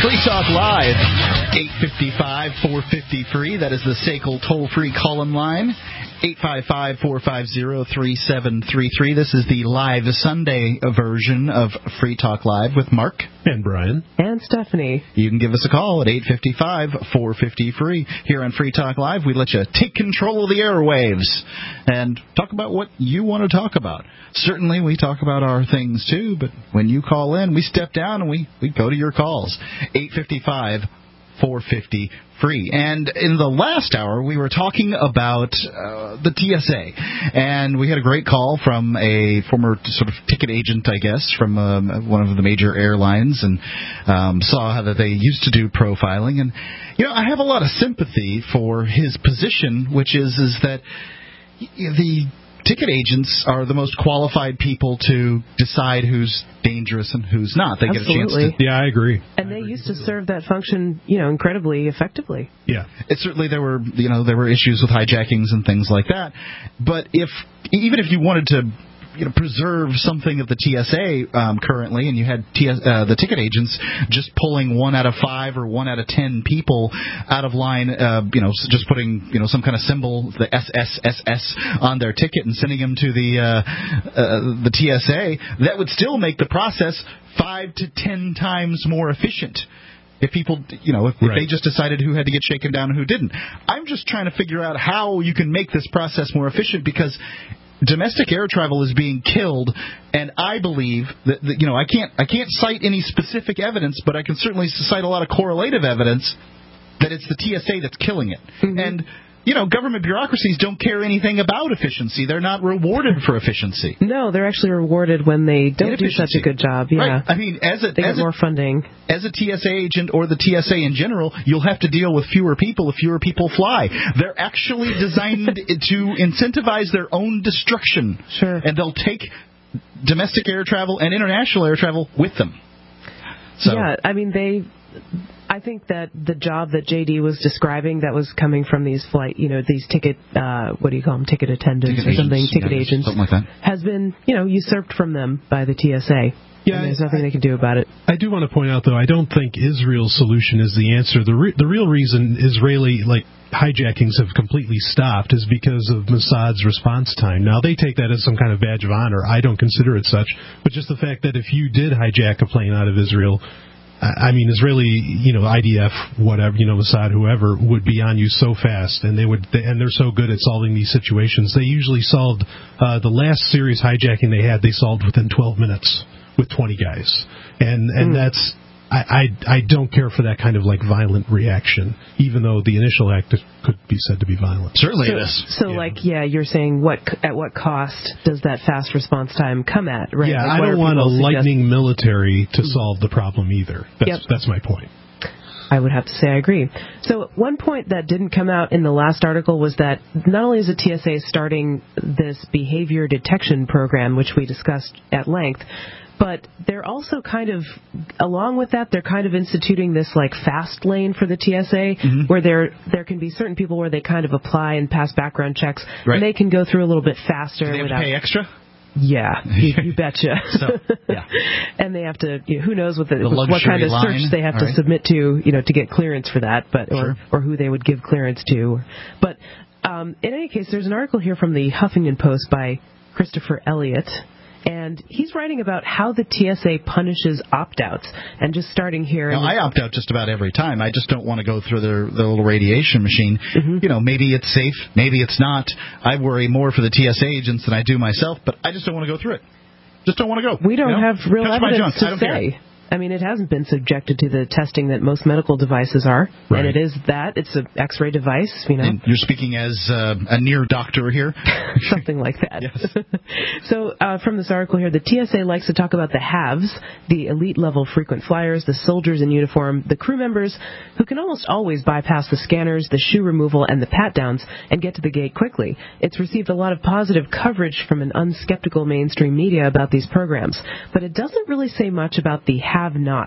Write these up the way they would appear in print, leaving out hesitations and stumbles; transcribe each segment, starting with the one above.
Free Talk Live, 855-450-FREE. That is the SACL toll-free call-in line, 855-450-3733. This is the live Sunday version of Free Talk Live with Mark. And Brian. And Stephanie. You can give us a call at 855-450-FREE. Here on Free Talk Live, we let you take control of the airwaves and talk about what you want to talk about. Certainly, we talk about our things, too, but when you call in, we step down and we go to your calls. 855-450-FREE. And in the last hour, we were talking about the TSA. And we had a great call from a former sort of ticket agent, I guess, from one of the major airlines, and saw how that they used to do profiling. And, you know, I have a lot of sympathy for his position, which is that the ticket agents are the most qualified people to decide who's dangerous and who's not. They Absolutely. get a chance to... Yeah, I agree. And they used to serve that function, incredibly effectively. Yeah. Certainly there were issues with hijackings and things like that. But even if you wanted to preserve something of the TSA currently, and you had the ticket agents just pulling 1 out of 5 or 1 out of 10 people out of line, just putting some kind of symbol, the SSSS, on their ticket and sending them to the TSA, that would still make the process 5 to 10 times more efficient. If people, if they just decided who had to get shaken down and who didn't. I'm just trying to figure out how you can make this process more efficient, because domestic air travel is being killed, and I believe that I can't cite any specific evidence, but I can certainly cite a lot of correlative evidence that it's the TSA that's killing it. Mm-hmm. And government bureaucracies don't care anything about efficiency. They're not rewarded for efficiency. No, they're actually rewarded when they don't do such a good job. Yeah. Right. I mean, they get more funding. As a TSA agent or the TSA in general, you'll have to deal with fewer people if fewer people fly. They're actually designed to incentivize their own destruction. Sure. And they'll take domestic air travel and international air travel with them. So, yeah, I mean, I think that the job that JD was describing that was coming from these these ticket, what do you call them, ticket attendants or something, ticket agents, something like that, has been, usurped from them by the TSA. Yeah, and there's nothing they can do about it. I do want to point out, though, I don't think Israel's solution is the answer. The real reason Israeli, hijackings have completely stopped is because of Mossad's response time. Now, they take that as some kind of badge of honor. I don't consider it such. But just the fact that if you did hijack a plane out of Israel, I mean, Israeli, IDF, whatever, Mossad, whoever, would be on you so fast, and they're so good at solving these situations. They usually solved the last serious hijacking they had. They solved within 12 minutes with 20 guys, and that's. I don't care for that kind of violent reaction, even though the initial act could be said to be violent. Certainly it is. So, you're saying at what cost does that fast response time come at, right? Yeah, I don't want a lightning military to solve the problem either. That's my point. I would have to say I agree. So one point that didn't come out in the last article was that not only is the TSA starting this behavior detection program, which we discussed at length, but they're also along with that, they're kind of instituting this fast lane for the TSA, where there can be certain people where they kind of apply and pass background checks, and they can go through a little bit faster. Do they have to pay extra? Yeah, you betcha. Yeah. And they have to, who knows what kind of search they have to submit to get clearance for that, or who they would give clearance to. But in any case, there's an article here from the Huffington Post by Christopher Elliott. And he's writing about how the TSA punishes opt-outs. And just starting here... Now, I opt out just about every time. I just don't want to go through their little radiation machine. Mm-hmm. Maybe it's safe, maybe it's not. I worry more for the TSA agents than I do myself, but I just don't want to go through it. Just don't want to go. We don't have real evidence to say. Care. I mean, it hasn't been subjected to the testing that most medical devices are, and it is that. It's an X-ray device, And you're speaking as a near doctor here? Something like that. Yes. So from this article here, the TSA likes to talk about the haves, the elite-level frequent flyers, the soldiers in uniform, the crew members who can almost always bypass the scanners, the shoe removal, and the pat-downs and get to the gate quickly. It's received a lot of positive coverage from an unskeptical mainstream media about these programs, but it doesn't really say much about the have-nots,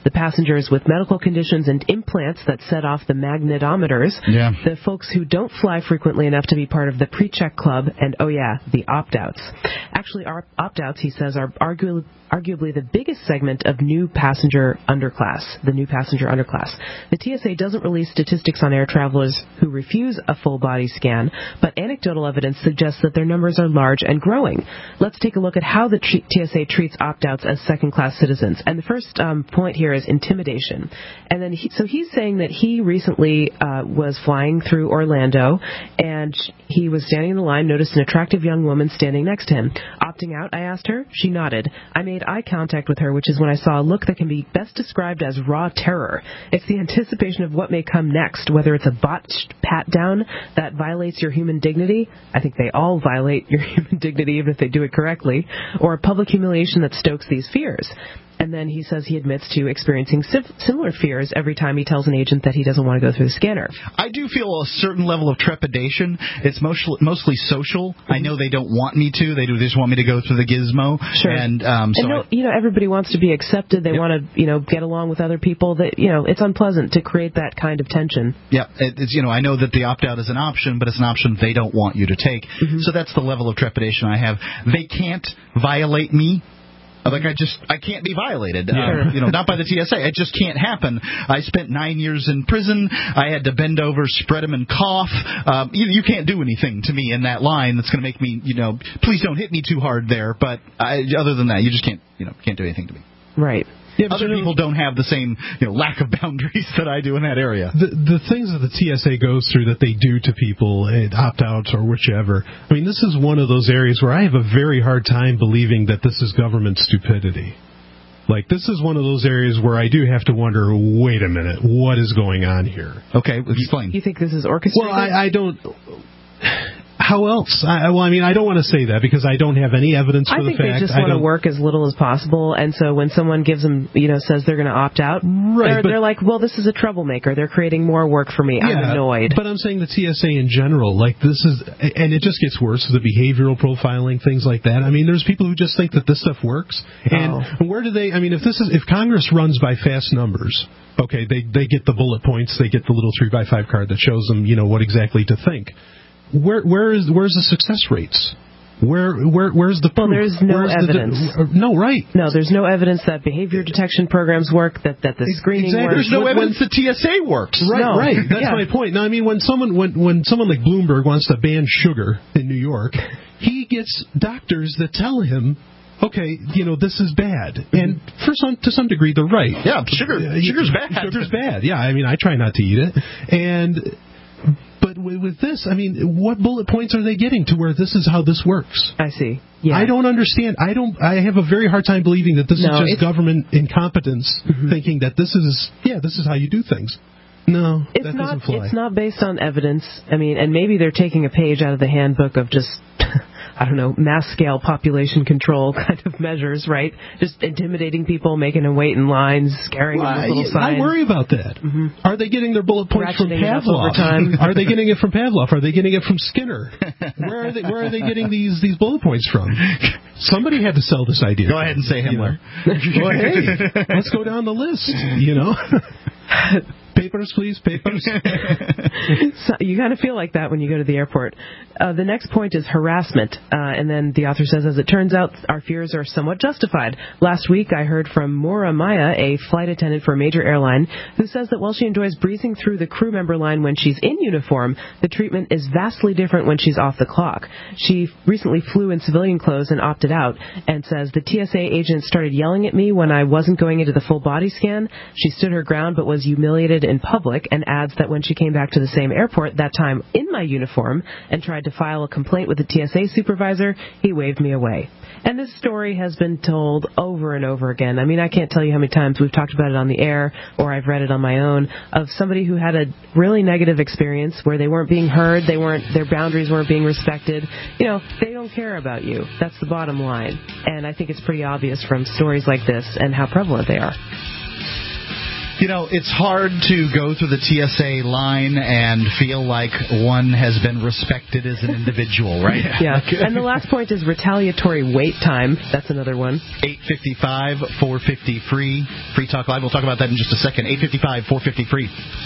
the passengers with medical conditions and implants that set off the magnetometers, the folks who don't fly frequently enough to be part of the pre-check club, and, the opt-outs. Actually, our opt-outs, he says, are arguably the biggest segment of new passenger underclass, the new passenger underclass. The TSA doesn't release statistics on air travelers who refuse a full-body scan, but anecdotal evidence suggests that their numbers are large and growing. Let's take a look at how the TSA treats opt-outs as second-class citizens. And the first point here is intimidation. And then he's saying that he recently was flying through Orlando, and he was standing in the line, noticed an attractive young woman standing next to him. Opting out, I asked her. She nodded. I made eye contact with her, which is when I saw a look that can be best described as raw terror. It's the anticipation of what may come next, whether it's a botched pat-down that violates your human dignity. I think they all violate your human dignity even if they do it correctly, or a public humiliation that stokes these fears. And then he says he admits to experiencing similar fears every time he tells an agent that he doesn't want to go through the scanner. I do feel a certain level of trepidation. It's mostly social. I know they don't want me to. They just want me to go through the gizmo. Sure. And everybody wants to be accepted. They want to, get along with other people. That it's unpleasant to create that kind of tension. Yeah. It's I know that the opt-out is an option, but it's an option they don't want you to take. Mm-hmm. So that's the level of trepidation I have. They can't violate me. Like I can't be violated, not by the TSA. It just can't happen. I spent 9 years in prison. I had to bend over, spread them, and cough. You can't do anything to me in that line that's going to make me, please don't hit me too hard there. But other than that, you just can't do anything to me. Right. Yeah, other people don't have the same lack of boundaries that I do in that area. The things that the TSA goes through that they do to people, opt-outs or whichever, I mean, this is one of those areas where I have a very hard time believing that this is government stupidity. Like, this is one of those areas where I do have to wonder, wait a minute, what is going on here? Okay, explain. You think this is orchestrated? Well, I don't... How else? I don't want to say that because I don't have any evidence for the fact. I think they just want to work as little as possible, and so when someone gives them, says they're going to opt out, they're like, well, this is a troublemaker. They're creating more work for me. I'm annoyed. But I'm saying the TSA in general, like this is, and it just gets worse with the behavioral profiling, things like that. I mean, there's people who just think that this stuff works, and where do they? I mean, if Congress runs by fast numbers, okay, they get the bullet points, they get the little 3x5 card that shows them, what exactly to think. Where's the success rates? Where's the proof? Well, there's no evidence. No, there's no evidence that behavior detection programs work, that the screening works. There's no evidence the TSA works. Right. That's my point. Now, I mean, when someone like Bloomberg wants to ban sugar in New York, he gets doctors that tell him, okay, this is bad. And to some degree, they're right. Yeah, sugar's bad. Sugar's bad. Yeah, I mean, I try not to eat it. But with this, I mean, what bullet points are they getting to where this is how this works? I see. Yeah. I don't understand. I have a very hard time believing that this is just government incompetence, thinking that this is how you do things. No, that doesn't fly. It's not based on evidence. I mean, and maybe they're taking a page out of the handbook of just, I don't know, mass-scale population control kind of measures, right? Just intimidating people, making them wait in lines, scaring them with little signs. I worry about that. Mm-hmm. Are they getting their bullet points from Pavlov? Are they getting it from Pavlov? Are they getting it from Skinner? Where are they getting these bullet points from? Somebody had to sell this idea. Go ahead and say Himmler. Well, hey, let's go down the list, Papers, please, papers. So you kind of feel like that when you go to the airport. The next point is harassment. And then the author says, as it turns out, our fears are somewhat justified. Last week, I heard from Maura Maya, a flight attendant for a major airline, who says that while she enjoys breezing through the crew member line when she's in uniform, the treatment is vastly different when she's off the clock. She recently flew in civilian clothes and opted out, and says the TSA agent started yelling at me when I wasn't going into the full body scan. She stood her ground but was humiliated in public, and adds that when she came back to the same airport, that time in my uniform, and tried to file a complaint with the TSA supervisor, he waved me away. And this story has been told over and over again. I mean, I can't tell you how many times we've talked about it on the air, or I've read it on my own, of somebody who had a really negative experience where they weren't being heard, their boundaries weren't being respected. They don't care about you. That's the bottom line. And I think it's pretty obvious from stories like this and how prevalent they are. You know, it's hard to go through the TSA line and feel like one has been respected as an individual, right? Yeah. And the last point is retaliatory wait time. That's another one. 855 450 free. Free Talk Live. We'll talk about that in just a second. 855 450 free.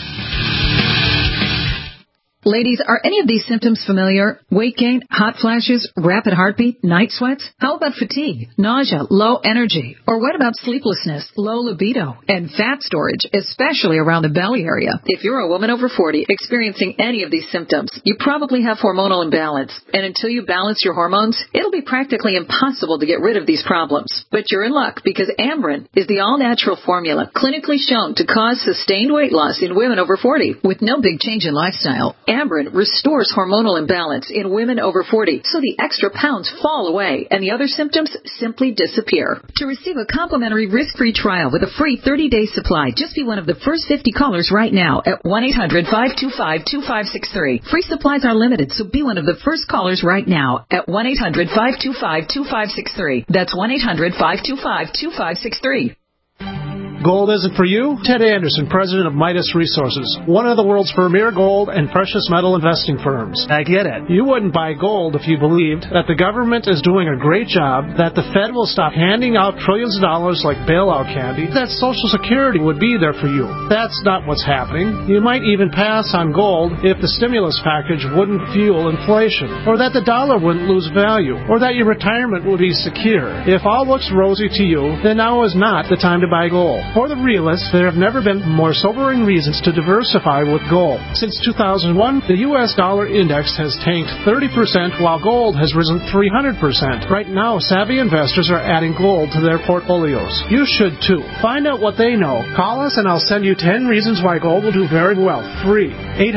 Ladies, are any of these symptoms familiar? Weight gain, hot flashes, rapid heartbeat, night sweats? How about fatigue, nausea, low energy? Or what about sleeplessness, low libido, and fat storage, especially around the belly area? If you're a woman over 40 experiencing any of these symptoms, you probably have hormonal imbalance. And until you balance your hormones, it'll be practically impossible to get rid of these problems. But you're in luck because Amberen is the all-natural formula clinically shown to cause sustained weight loss in women over 40 with no big change in lifestyle. Amberen restores hormonal imbalance in women over 40, so the extra pounds fall away and the other symptoms simply disappear. To receive a complimentary risk-free trial with a free 30-day supply, just be one of the first 50 callers right now at 1-800-525-2563. Free supplies are limited, so be one of the first callers right now at 1-800-525-2563. That's 1-800-525-2563. Gold isn't for you? Ted Anderson, president of Midas Resources, one of the world's premier gold and precious metal investing firms. I get it. You wouldn't buy gold if you believed that the government is doing a great job, that the Fed will stop handing out trillions of dollars like bailout candy, that Social Security would be there for you. That's not what's happening. You might even pass on gold if the stimulus package wouldn't fuel inflation, or that the dollar wouldn't lose value, or that your retirement would be secure. If all looks rosy to you, then now is not the time to buy gold. For the realists, there have never been more sobering reasons to diversify with gold. Since 2001, the U.S. dollar index has tanked 30%, while gold has risen 300%. Right now, savvy investors are adding gold to their portfolios. You should too. Find out what they know. Call us and I'll send you 10 reasons why gold will do very well. Free.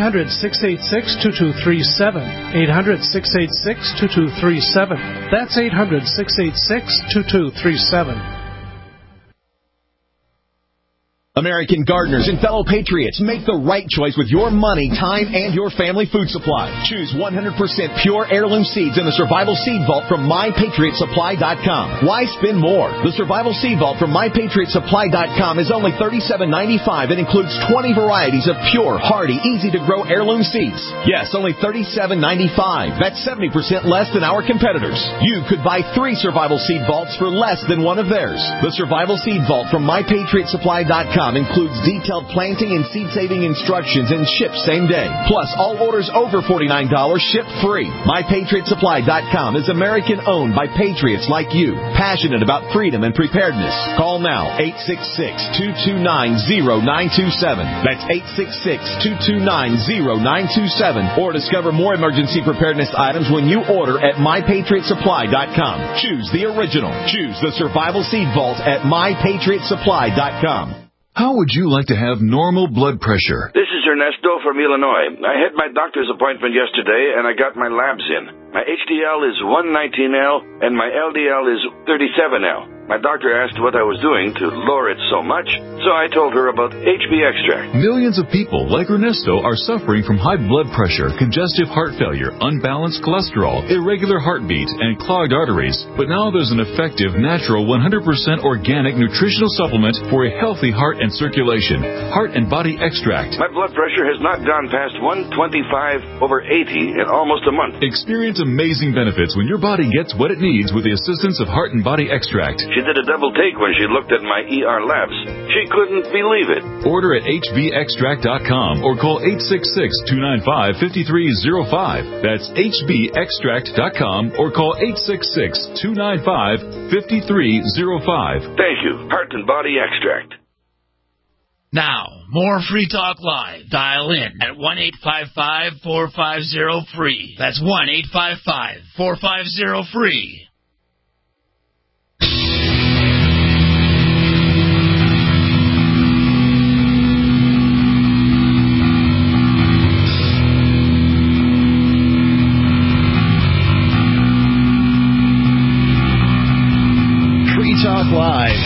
800-686-2237. 800-686-2237. That's 800-686-2237. American gardeners and fellow patriots, make the right choice with your money, time, and your family food supply. Choose 100% pure heirloom seeds in the Survival Seed Vault from MyPatriotSupply.com. Why spend more? The Survival Seed Vault from MyPatriotSupply.com is only $37.95 and includes 20 varieties of pure, hardy, easy-to-grow heirloom seeds. Yes, only $37.95. That's 70% less than our competitors. You could buy 3 Survival Seed Vaults for less than one of theirs. The Survival Seed Vault from MyPatriotSupply.com includes detailed planting and seed-saving instructions and ships same day. Plus, all orders over $49 ship free. MyPatriotSupply.com is American-owned by patriots like you, passionate about freedom and preparedness. Call now, 866-229-0927. That's 866-229-0927. Or discover more emergency preparedness items when you order at MyPatriotSupply.com. Choose the original. Choose the Survival Seed Vault at MyPatriotSupply.com. How would you like to have normal blood pressure? This is Ernesto from Illinois. I had my doctor's appointment yesterday, and I got my labs in. My HDL is 119L, and my LDL is 37L. My doctor asked what I was doing to lower it so much, so I told her about HB Extract. Millions of people like Ernesto are suffering from high blood pressure, congestive heart failure, unbalanced cholesterol, irregular heartbeat, and clogged arteries. But now there's an effective, natural, 100% organic nutritional supplement for a healthy heart and circulation. Heart and Body Extract. My blood pressure has not gone past 125/80 in almost a month. Experience amazing benefits when your body gets what it needs with the assistance of Heart and Body Extract. She did a double take when she looked at my ER labs. She couldn't believe it. Order at hbextract.com or call 866-295-5305. That's hbextract.com or call 866-295-5305. Thank you, Heart and Body Extract. Now, more Free Talk Live. Dial in at 1-855-450-FREE. That's 1-855-450-FREE. Talk Live,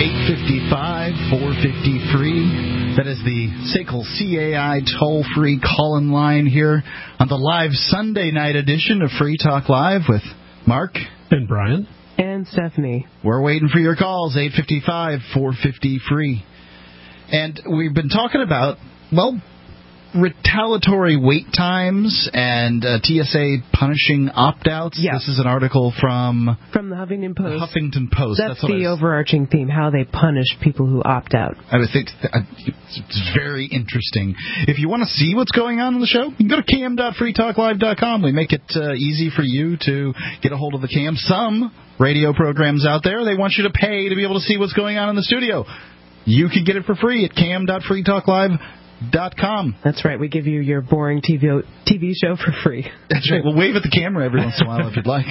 855-450-FREE. That is the SACL CAI toll-free call-in line here on the live Sunday night edition of Free Talk Live with Mark and Brian and Stephanie. We're waiting for your calls, 855-450-FREE. And we've been talking about, well, retaliatory wait times and TSA punishing opt-outs. Yeah. This is an article from the Huffington Post. Huffington Post. That's the overarching theme, how they punish people who opt out. I would think it's very interesting. If you want to see what's going on in the show, you can go to cam.freetalklive.com. We make it easy for you to get a hold of the Cam. Some radio programs out there, they want you to pay to be able to see what's going on in the studio. You can get it for free at cam.freetalklive.com. That's right. We give you your boring TV show for free. That's right. We'll wave at the camera every once in a while if you'd like.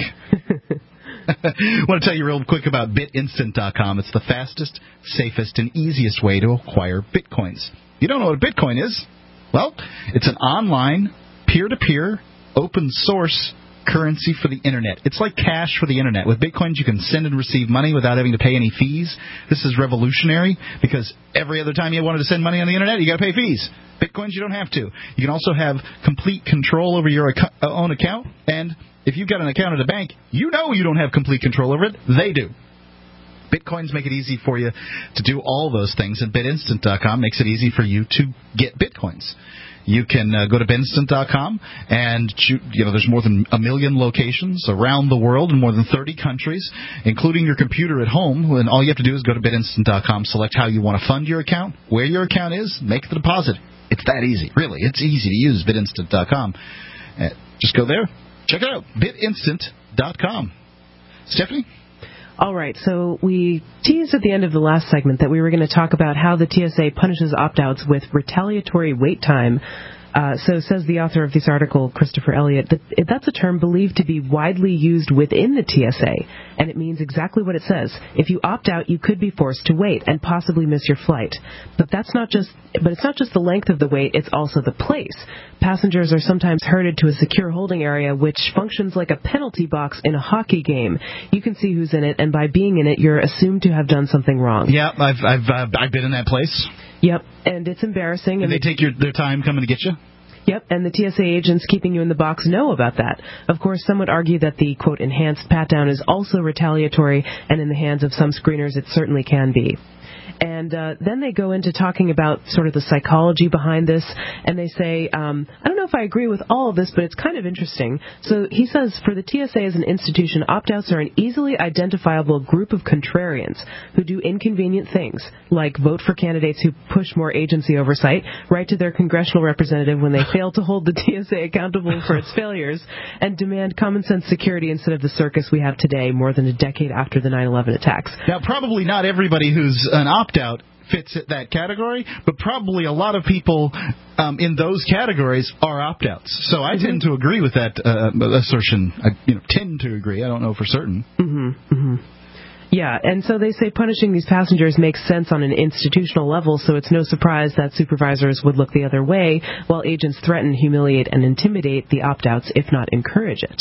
I want to tell you real quick about BitInstant.com. It's the fastest, safest, and easiest way to acquire Bitcoins. You don't know what a Bitcoin is? Well, it's an online, peer-to-peer, open-source currency for the Internet. It's like cash for the Internet. With Bitcoins, you can send and receive money without having to pay any fees. This is revolutionary because every other time you wanted to send money on the Internet, you got to pay fees. Bitcoins, you don't have to. You can also have complete control over your own account, and if you've got an account at a bank, you know you don't have complete control over it. They do. Bitcoins make it easy for you to do all those things, and BitInstant.com makes it easy for you to get Bitcoins. You can go to BitInstant.com and there's more than 1 million locations around the world in more than 30 countries, including your computer at home. And all you have to do is go to BitInstant.com, select how you want to fund your account, where your account is, make the deposit. It's that easy. Really, it's easy to use BitInstant.com. Just go there. Check it out. BitInstant.com. Stephanie? All right, so we teased at the end of the last segment that we were going to talk about how the TSA punishes opt-outs with retaliatory wait time. So says the author of this article, Christopher Elliott, that's a term believed to be widely used within the TSA, and it means exactly what it says. If you opt out, you could be forced to wait and possibly miss your flight. But it's not just the length of the wait, it's also the place. Passengers are sometimes herded to a secure holding area, which functions like a penalty box in a hockey game. You can see who's in it, and by being in it, you're assumed to have done something wrong. Yeah, I've been in that place. Yep, and it's embarrassing. And they take their time coming to get you? Yep, and the TSA agents keeping you in the box know about that. Of course, some would argue that the, quote, enhanced pat-down is also retaliatory, and in the hands of some screeners it certainly can be. And then they go into talking about sort of the psychology behind this, and they say, I don't know if I agree with all of this, but it's kind of interesting. So he says, for the TSA as an institution, opt-outs are an easily identifiable group of contrarians who do inconvenient things, like vote for candidates who push more agency oversight, write to their congressional representative when they fail to hold the TSA accountable for its failures, and demand common-sense security instead of the circus we have today more than a decade after the 9/11 attacks. Now, probably not everybody who's an opt-out fits that category, but probably a lot of people in those categories are opt-outs. So I tend to agree with that assertion. I tend to agree. I don't know for certain. Yeah, and so they say punishing these passengers makes sense on an institutional level, so it's no surprise that supervisors would look the other way while agents threaten, humiliate, and intimidate the opt-outs, if not encourage it.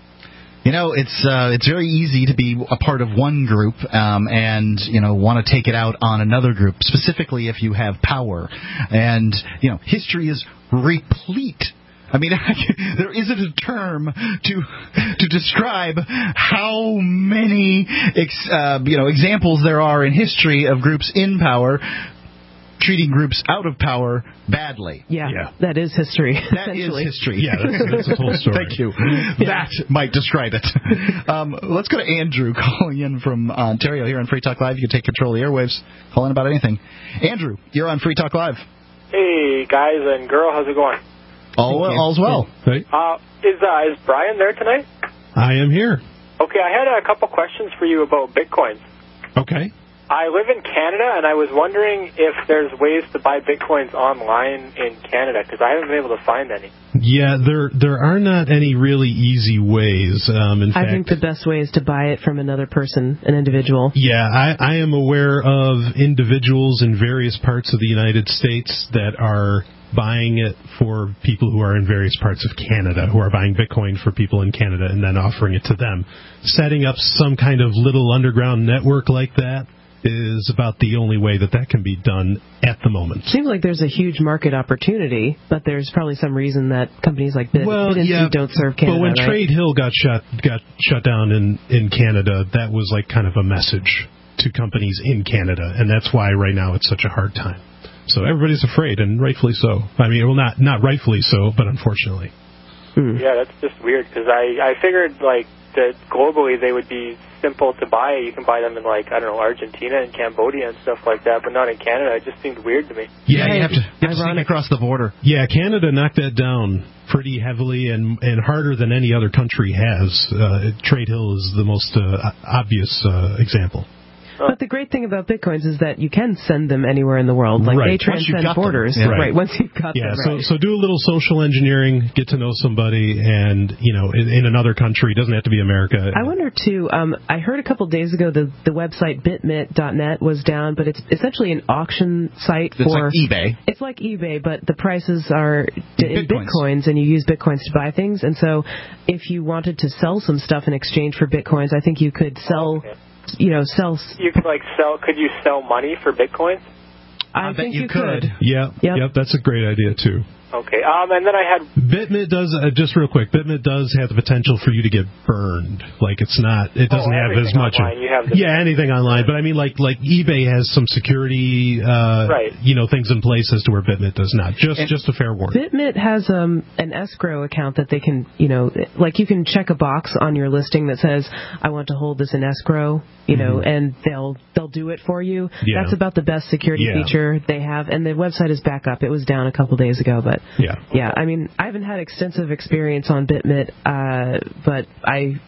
It's very easy to be a part of one group and want to take it out on another group, specifically if you have power. And history is replete. I mean, there isn't a term to describe how many examples there are in history of groups in power treating groups out of power badly. Yeah. That is history. That is history. Yeah, that's the whole story. Thank you. That might describe it. Let's go to Andrew calling in from Ontario here on Free Talk Live. You can take control of the airwaves. Call in about anything. Andrew, you're on Free Talk Live. Hey, guys and girl, how's it going? All's well. Right. Is Brian there tonight? I am here. Okay, I had a couple questions for you about Bitcoin. Okay. I live in Canada, and I was wondering if there's ways to buy Bitcoins online in Canada, because I haven't been able to find any. Yeah, there are not any really easy ways. In fact, I think the best way is to buy it from another person, an individual. Yeah, I am aware of individuals in various parts of the United States that are buying it for people who are in various parts of Canada, who are buying Bitcoin for people in Canada and then offering it to them. Setting up some kind of little underground network like that is about the only way that can be done at the moment. Seems like there's a huge market opportunity, but there's probably some reason that companies like BitInstant don't serve Canada. But when right? Trade Hill got shut down in Canada, that was like kind of a message to companies in Canada, and that's why right now it's such a hard time. So everybody's afraid, and rightfully so. I mean, well, not rightfully so, but unfortunately. Yeah, that's just weird, because I figured, like, that globally they would be simple to buy. You can buy them in, like, I don't know, Argentina and Cambodia and stuff like that, but not in Canada. It just seemed weird to me. Yeah, you have to sneak across the border. Yeah, Canada knocked that down pretty heavily and harder than any other country has. Trade Hill is the most obvious example. But the great thing about Bitcoins is that you can send them anywhere in the world. Like, they transcend borders. Yeah. Right, once you've got them. Yeah, so do a little social engineering, get to know somebody, and, in another country. It doesn't have to be America. I wonder, too, I heard a couple days ago the website bitmit.net was down, but it's essentially an auction site for... It's like eBay. It's like eBay, but the prices are in Bitcoins, and you use Bitcoins to buy things. And so if you wanted to sell some stuff in exchange for Bitcoins, I think you could sell... You could could you sell money for Bitcoins? I think you could. Yeah, yep, that's a great idea too. Okay, and then I had... Bitmit does, just real quick, Bitmit does have the potential for you to get burned. Like, it doesn't have as much... anything online. But I mean, like eBay has some security, things in place as to where Bitmit does not. Just a fair warning. Bitmit has an escrow account that they can, you can check a box on your listing that says, I want to hold this in escrow, and they'll do it for you. Yeah. That's about the best security feature they have. And the website is back up. It was down a couple days ago, but... Yeah, I mean, I haven't had extensive experience on Bitmit, but I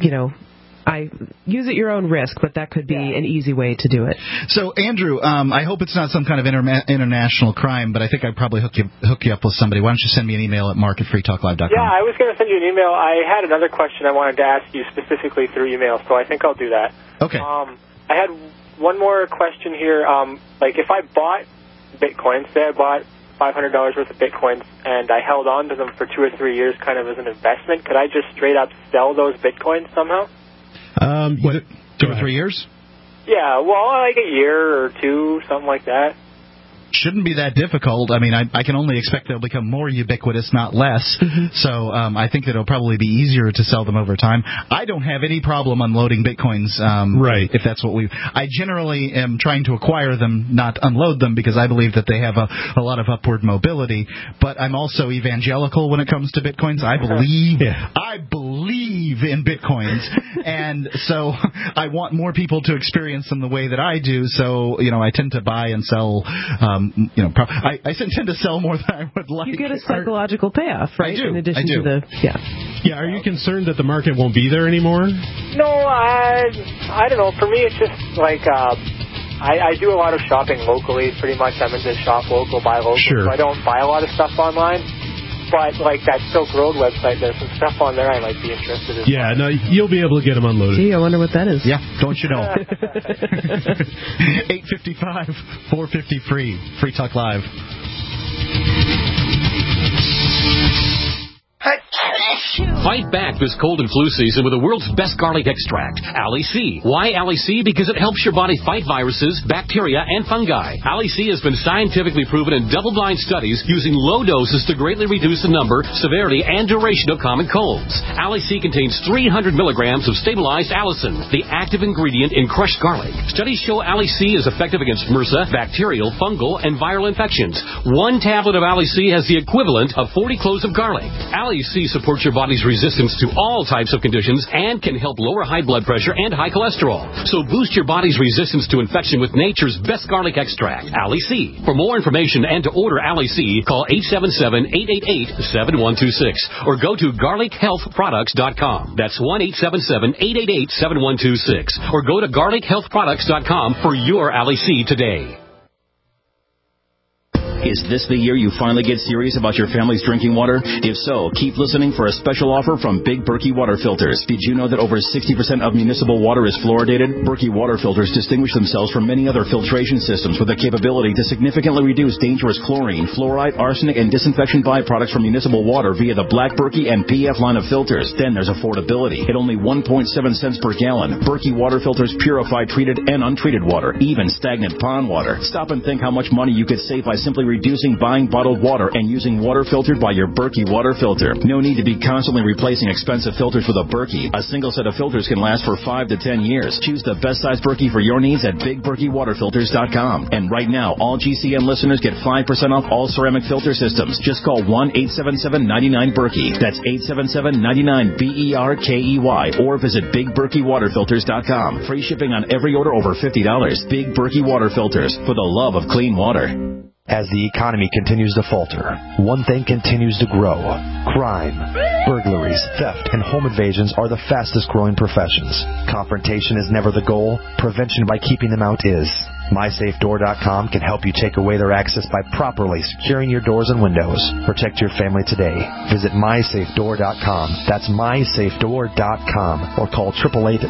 use at your own risk, but that could be an easy way to do it. So, Andrew, I hope it's not some kind of international crime, but I think I'd probably hook you up with somebody. Why don't you send me an email at mark@freetalklive.com? Yeah, I was going to send you an email. I had another question I wanted to ask you specifically through email, so I think I'll do that. Okay. I had one more question here. If I bought Bitcoin, say I bought $500 worth of Bitcoins, and I held on to them for 2 or 3 years kind of as an investment, could I just straight up sell those Bitcoins somehow? 2 or 3 years? Yeah, well, like a year or two, something like that. Shouldn't be that difficult. I mean, I can only expect they'll become more ubiquitous, not less. Mm-hmm. So I think that it'll probably be easier to sell them over time. I don't have any problem unloading Bitcoins, if that's what I generally am trying to acquire them, not unload them, because I believe that they have a lot of upward mobility. But I'm also evangelical when it comes to Bitcoins. I believe in Bitcoins, and so I want more people to experience them the way that I do. So I tend to buy and sell. I tend to sell more than I would like. You get a psychological payoff, right? I do. In addition to the Yeah. Are you concerned that the market won't be there anymore? No, I don't know. For me, it's just like I do a lot of shopping locally. Pretty much, I'm into shop local, buy local. Sure. So I don't buy a lot of stuff online. But like that Silk Road website, there's some stuff on there I might be interested in. Yeah, no, you'll be able to get them unloaded. Gee, I wonder what that is. Yeah, don't you know? 855, 450 Free Talk Live. Fight back this cold and flu season with the world's best garlic extract, Ali C. Why Ali C? Because it helps your body fight viruses, bacteria, and fungi. Ali C has been scientifically proven in double-blind studies using low doses to greatly reduce the number, severity, and duration of common colds. Ali C contains 300 milligrams of stabilized allicin, the active ingredient in crushed garlic. Studies show Ali C is effective against MRSA, bacterial, fungal, and viral infections. 1 tablet of Ali C has the equivalent of 40 cloves of garlic. Ali C supports your body's resistance to all types of conditions and can help lower high blood pressure and high cholesterol. So boost your body's resistance to infection with nature's best garlic extract, Ali C. For more information and to order Ali C, call 877-888-7126 or go to garlichealthproducts.com. That's 1-877-888-7126 or go to garlichealthproducts.com for your Ali C today. Is this the year you finally get serious about your family's drinking water? If so, keep listening for a special offer from Big Berkey Water Filters. Did you know that over 60% of municipal water is fluoridated? Berkey Water Filters distinguish themselves from many other filtration systems with the capability to significantly reduce dangerous chlorine, fluoride, arsenic, and disinfection byproducts from municipal water via the Black Berkey and PF line of filters. Then there's affordability. At only 1.7 cents per gallon, Berkey Water Filters purify treated and untreated water, even stagnant pond water. Stop and think how much money you could save by simply reducing buying bottled water and using water filtered by your Berkey water filter. No need to be constantly replacing expensive filters with a Berkey. A single set of filters can last for 5 to 10 years. Choose the best size Berkey for your needs at BigBerkeyWaterFilters.com. And right now, all GCN listeners get 5% off all ceramic filter systems. Just call 1-877-99-BERKEY. That's 877-99-BERKEY. Or visit BigBerkeyWaterFilters.com. Free shipping on every order over $50. Big Berkey Water Filters, for the love of clean water. As the economy continues to falter, one thing continues to grow. Crime. Burglaries, theft, and home invasions are the fastest growing professions. Confrontation is never the goal. Prevention by keeping them out is. MySafeDoor.com can help you take away their access by properly securing your doors and windows. Protect your family today. Visit MySafeDoor.com. That's MySafeDoor.com. Or call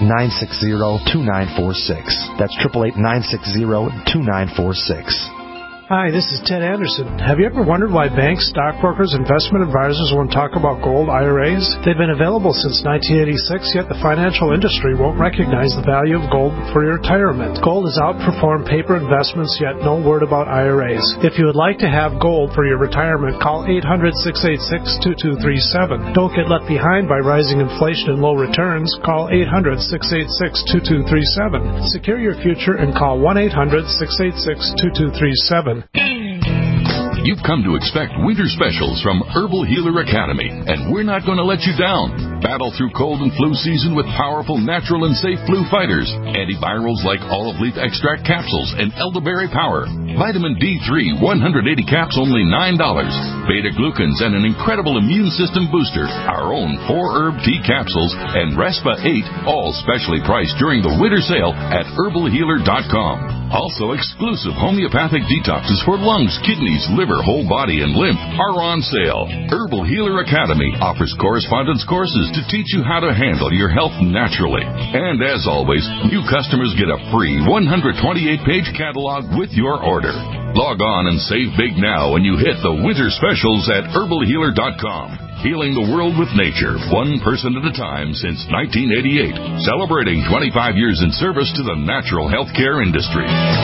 888-960-2946. That's 888-960-2946. Hi, this is Ted Anderson. Have you ever wondered why banks, stockbrokers, investment advisors won't talk about gold IRAs? They've been available since 1986, yet the financial industry won't recognize the value of gold for your retirement. Gold has outperformed paper investments, yet no word about IRAs. If you would like to have gold for your retirement, call 800-686-2237. Don't get left behind by rising inflation and low returns. Call 800-686-2237. Secure your future and call 1-800-686-2237. You've come to expect winter specials from Herbal Healer Academy, and we're not going to let you down. Battle through cold and flu season with powerful, natural, and safe flu fighters. Antivirals like olive leaf extract capsules and elderberry power. Vitamin D3, 180 caps, only $9. Beta-glucans and an incredible immune system booster. Our own 4-herb tea capsules and Respa 8, all specially priced during the winter sale at herbalhealer.com. Also, exclusive homeopathic detoxes for lungs, kidneys, liver, whole body, and lymph are on sale. Herbal Healer Academy offers correspondence courses to teach you how to handle your health naturally. And as always, new customers get a free 128-page catalog with your order. Log on and save big now when you hit the winter specials at herbalhealer.com. Healing the world with nature, one person at a time since 1988. Celebrating 25 years in service to the natural healthcare industry.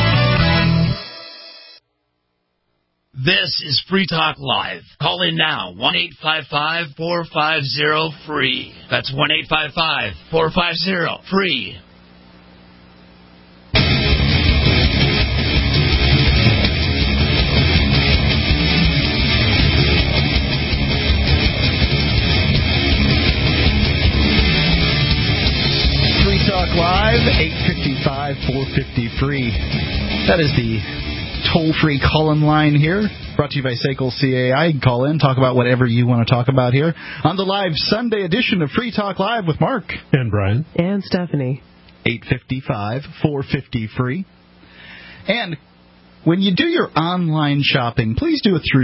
This is Free Talk Live. Call in now, 1-855-450-FREE. That's 1-855-450-FREE. Live, 855-450-FREE. That is the toll-free call-in line here, brought to you by SACL CAI. You can call in, talk about whatever you want to talk about here on the live Sunday edition of Free Talk Live with Mark. And Brian. And Stephanie. 855-450-FREE. And when you do your online shopping, please do it through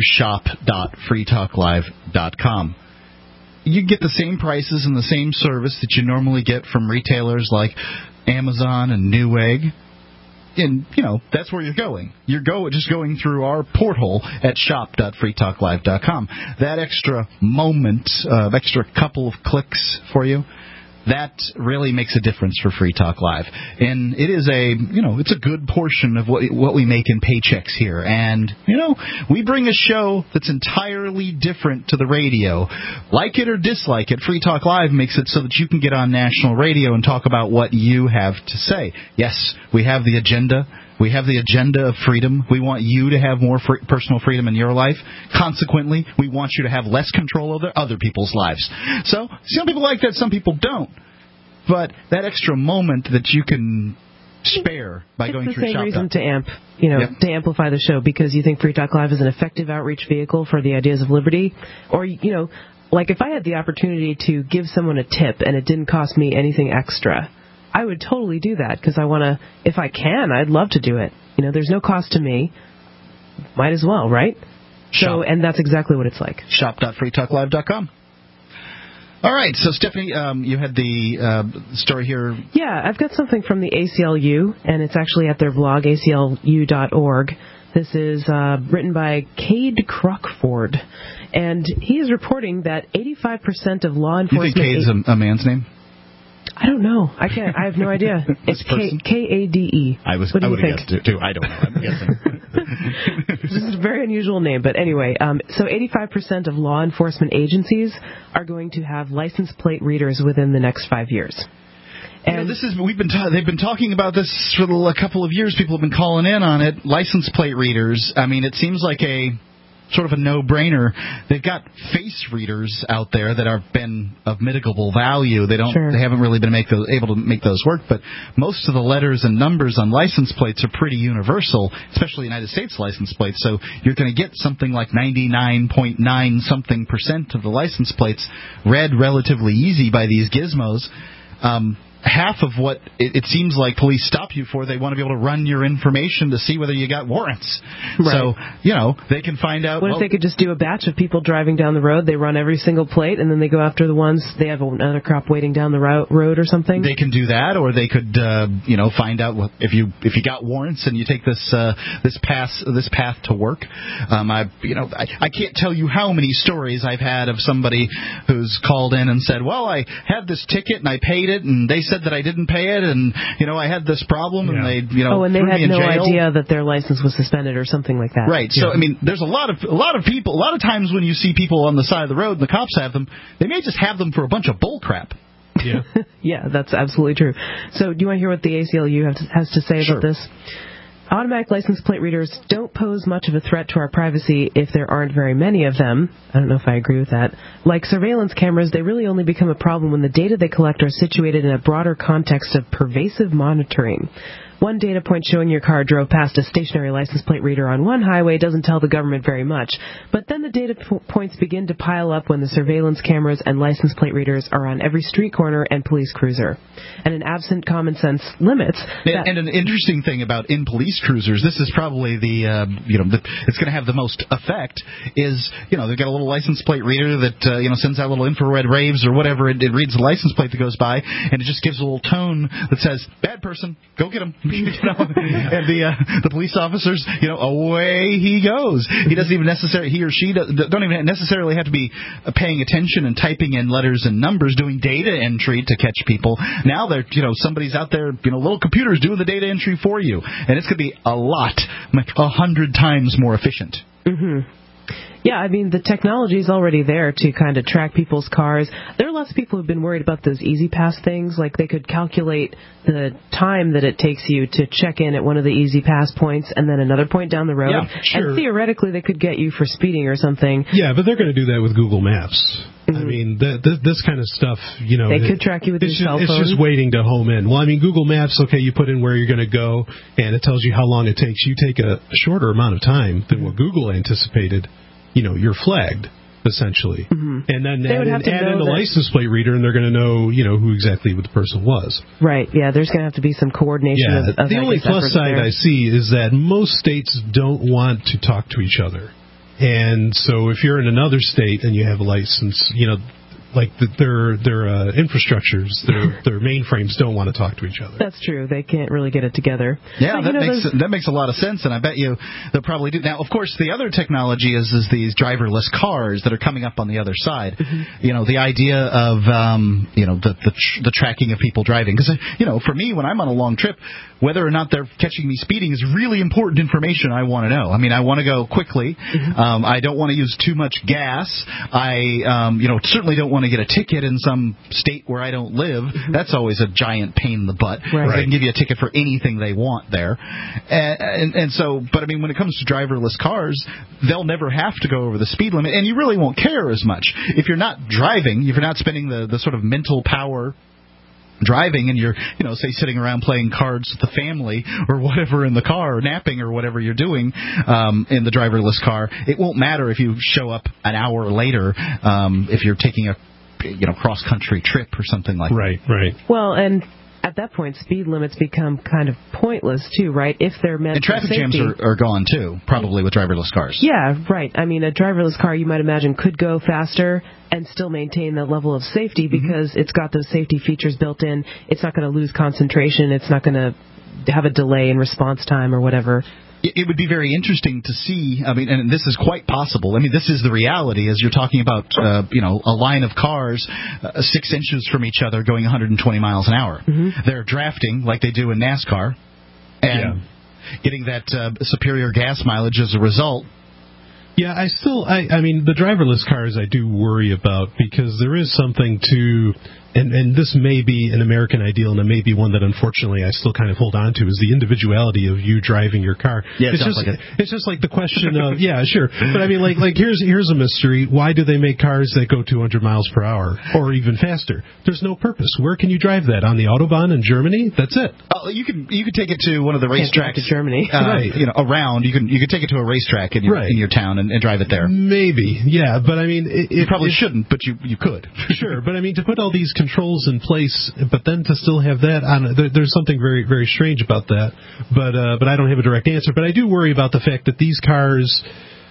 shop.freetalklive.com. You get the same prices and the same service that you normally get from retailers like Amazon and Newegg. And, that's where you're going. You're just going through our portal at shop.freetalklive.com. That extra moment, extra couple of clicks for you, that really makes a difference for Free Talk Live. And it is it's a good portion of what we make in paychecks here. And, we bring a show that's entirely different to the radio. Like it or dislike it, Free Talk Live makes it so that you can get on national radio and talk about what you have to say. Yes, we have the agenda. We have the agenda of freedom. We want you to have more personal freedom in your life. Consequently, we want you to have less control over other people's lives. So, some people like that, some people don't. But that extra moment that you can spare by going through shop. It's the same reason to to amplify the show, because you think Free Talk Live is an effective outreach vehicle for the ideas of liberty. Or, like if I had the opportunity to give someone a tip and it didn't cost me anything extra, I would totally do that, because I want to, if I can, I'd love to do it. There's no cost to me. Might as well, right? So, and that's exactly what it's like. Shop.freetalklive.com. All right, so Stephanie, you had the story here. Yeah, I've got something from the ACLU, and it's actually at their blog, aclu.org. This is written by Cade Crockford, and he is reporting that 85% of law enforcement... You think Cade's a man's name? I don't know. I have no idea. It's Kade. I would have guessed it too. I don't know. I'm guessing. This is very unusual name. But anyway, so 85% of law enforcement agencies are going to have license plate readers within the next 5 years. And they've been talking about this for a couple of years. People have been calling in on it. License plate readers. I mean, it seems like a sort of a no-brainer. They've got face readers out there that have been of mitigable value. They haven't really been able to make those work. But most of the letters and numbers on license plates are pretty universal, especially United States license plates. So you're going to get something like 99.9 something % of the license plates read relatively easy by these gizmos. Half of what it seems like police stop you for, they want to be able to run your information to see whether you got warrants. Right. So, they can find out. What if they could just do a batch of people driving down the road? They run every single plate, and then they go after the ones, they have another crop waiting down the road or something? They can do that, or they could, find out if you got warrants and you take this path to work. I can't tell you how many stories I've had of somebody who's called in and said, well, I had this ticket and I paid it, and they said that I didn't pay it, and I had this problem, and they and they threw had me in no jail. idea that their license was suspended or something like that. Right. So I mean, there's a lot of people. A lot of times when you see people on the side of the road and the cops have them, they may just have them for a bunch of bull crap. Yeah. Yeah, that's absolutely true. So do you want to hear what the ACLU has to say about this? Automatic license plate readers don't pose much of a threat to our privacy if there aren't very many of them. I don't know if I agree with that. Like surveillance cameras, they really only become a problem when the data they collect are situated in a broader context of pervasive monitoring. One data point showing your car drove past a stationary license plate reader on one highway doesn't tell the government very much. But then the data points begin to pile up when the surveillance cameras and license plate readers are on every street corner and police cruiser. And in absent common sense limits... And an interesting thing about in police cruisers, this is probably it's going to have the most effect, is, they've got a little license plate reader that, sends out little infrared rays or whatever. It reads the license plate that goes by, and it just gives a little tone that says, bad person, go get him. And the police officers, away he goes. He doesn't even he or she don't even necessarily have to be paying attention and typing in letters and numbers, doing data entry to catch people. Now they're, somebody's out there, little computers doing the data entry for you, and it's going to be a lot, like 100 times more efficient. Mm-hmm. Yeah, I mean, the technology is already there to kind of track people's cars. There are lots of people who've been worried about those Easy Pass things. Like, they could calculate the time that it takes you to check in at one of the Easy Pass points and then another point down the road. Yeah, sure. And theoretically, they could get you for speeding or something. Yeah, but they're going to do that with Google Maps. Mm-hmm. I mean, this kind of stuff, They could track you with your cell phone. It's just waiting to home in. Well, I mean, Google Maps, okay, you put in where you're going to go, and it tells you how long it takes. You take a shorter amount of time than what Google anticipated. You're flagged, essentially. Mm-hmm. And then add in the license plate reader, and they're going to know, who exactly the person was. Right, yeah, there's going to have to be some coordination of the only plus side I see is that most states don't want to talk to each other. And so if you're in another state and you have a license, their infrastructures, their mainframes don't want to talk to each other. That's true. They can't really get it together. Yeah, that makes a lot of sense, and I bet you they'll probably do. Now, of course, the other technology is these driverless cars that are coming up on the other side. Mm-hmm. The idea of the tracking of people driving, because for me, when I'm on a long trip, whether or not they're catching me speeding is really important information I want to know. I mean, I want to go quickly. Mm-hmm. I don't want to use too much gas. I certainly don't want to get a ticket in some state where I don't live. Mm-hmm. That's always a giant pain in the butt. Right. They can give you a ticket for anything they want there. And so, but I mean, when it comes to driverless cars, they'll never have to go over the speed limit, and you really won't care as much. If you're not driving, if you're not spending the sort of mental power driving, and you're, say, sitting around playing cards with the family or whatever in the car, or napping or whatever you're doing in the driverless car, it won't matter if you show up an hour later if you're taking a cross-country trip or something like that. Right. Well, and at that point, speed limits become kind of pointless, too, right? If they're meant and traffic for safety. Jams are gone, too, probably with driverless cars. Yeah, right. I mean, a driverless car, you might imagine, could go faster and still maintain that level of safety because it's got those safety features built in. It's not going to lose concentration. It's not going to have a delay in response time or whatever. It would be very interesting to see, I mean, and this is quite possible. I mean, this is the reality, as you're talking about, a line of cars 6 inches from each other going 120 miles an hour. Mm-hmm. They're drafting like they do in NASCAR and getting that superior gas mileage as a result. Yeah, I mean, the driverless cars I do worry about because there is something to, and this may be an American ideal, and it may be one that unfortunately I still kind of hold on to, is the individuality of you driving your car. Yeah, it's just like the question of, yeah, sure. But I mean, like here's a mystery. Why do they make cars that go 200 miles per hour or even faster? There's no purpose. Where can you drive that? On the Autobahn in Germany? That's it. You could take it to one of the racetracks in Germany. Right. Around. You could take it to a racetrack in your town and drive it there. Maybe, yeah. But I mean, you probably shouldn't, but you could. Sure, but I mean, to put all these controls in place, but then to still have that on, there's something very, very strange about that. But I don't have a direct answer. But I do worry about the fact that these cars,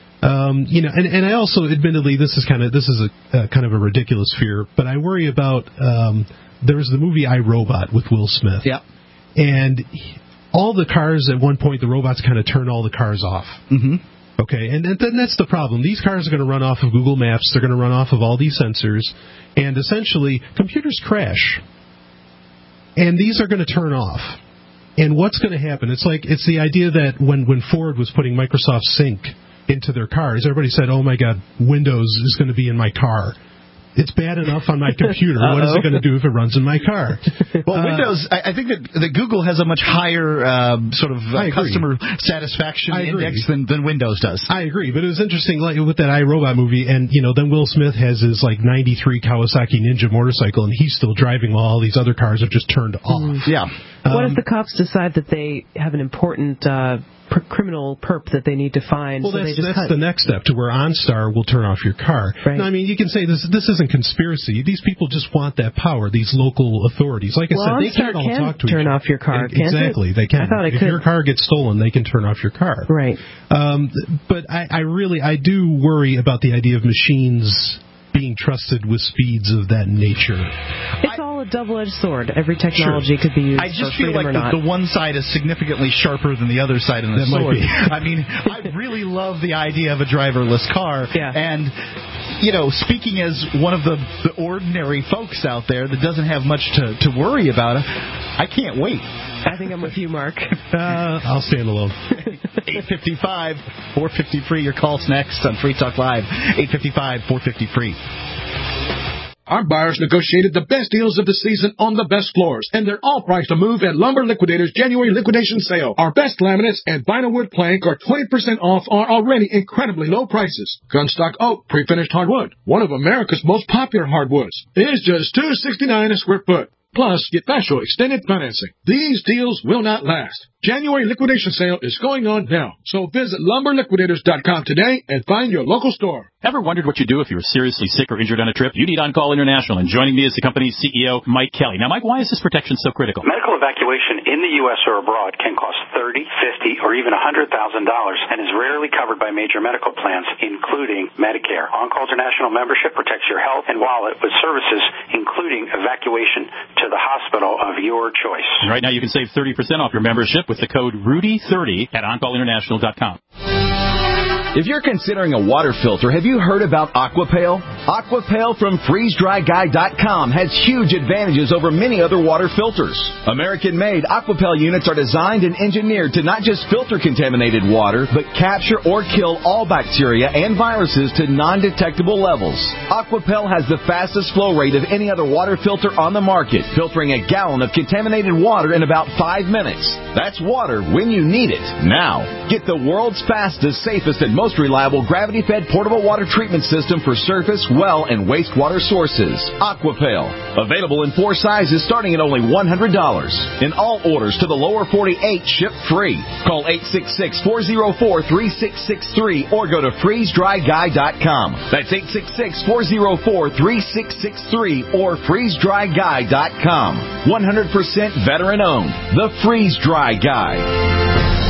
and I also, admittedly, this is a kind of a ridiculous fear. But I worry about there was the movie I, Robot with Will Smith. Yeah, and all the cars at one point, the robots kind of turn all the cars off. Mm-hmm. Okay, and then that's the problem. These cars are going to run off of Google Maps. They're going to run off of all these sensors. And essentially, computers crash. And these are going to turn off. And what's going to happen? It's the idea that when Ford was putting Microsoft Sync into their cars, everybody said, oh, my God, Windows is going to be in my car. It's bad enough on my computer. What is it going to do if it runs in my car? Well, Windows, I think that Google has a much higher customer satisfaction index than Windows does. I agree, but it was interesting, like with that iRobot movie, and then Will Smith has his 93 Kawasaki Ninja motorcycle, and he's still driving while all these other cars have just turned off. Yeah. What if the cops decide that they have an important criminal perp that they need to find? Well, so that's the next step to where OnStar will turn off your car. Right. Now, I mean, you can say this isn't conspiracy. These people just want that power, these local authorities. Like I said, they can't all talk to each other. Turn off your car, can't exactly, they can. I thought if your car gets stolen, they can turn off your car. Right. But I do worry about the idea of machines being trusted with speeds of that nature. It's all a double-edged sword. Every technology could be used I just for feel like freedom or not. the one side is significantly sharper than the other side in the That sword. might be. I mean, I really love the idea of a driverless car. Yeah. And, speaking as one of the ordinary folks out there that doesn't have much to worry about, I can't wait. I think I'm with you, Mark. I'll stand alone. 855 450 free. Your call's next on Free Talk Live. 855 450 free. Our buyers negotiated the best deals of the season on the best floors, and they're all priced to move at Lumber Liquidators' January liquidation sale. Our best laminates and vinyl wood plank are 20% off our already incredibly low prices. Gunstock oak pre-finished hardwood, one of America's most popular hardwoods, is just $269 a square foot. Plus, get Fascio extended financing. These deals will not last. January liquidation sale is going on now, so visit lumberliquidators.com today and find your local store. Ever wondered what you do if you're seriously sick or injured on a trip? You need On Call International, and joining me is the company's CEO, Mike Kelly. Now, Mike, why is this protection so critical? Medical evacuation in the U.S. or abroad can cost $30,000, $50,000, or even $100,000 and is rarely covered by major medical plans, including Medicare. On Call International membership protects your health and wallet with services including evacuation to the hospital of your choice. And right now, you can save 30% off your membership with the code RUDY30 at OnCallInternational.com. If you're considering a water filter, have you heard about Aquapail? Aquapail from FreezeDryGuy.com has huge advantages over many other water filters. American-made Aquapail units are designed and engineered to not just filter contaminated water, but capture or kill all bacteria and viruses to non-detectable levels. Aquapail has the fastest flow rate of any other water filter on the market, filtering a gallon of contaminated water in about 5 minutes. That's water when you need it. Now, get the world's fastest, safest, and most reliable gravity-fed portable water treatment system for surface, well, and wastewater sources. Aquapail. Available in 4 sizes starting at only $100. In all orders to the lower 48, ship free. Call 866-404-3663 or go to FreezeDryGuy.com. That's 866-404-3663 or FreezeDryGuy.com. 100% veteran-owned. The Freeze Dry Guy.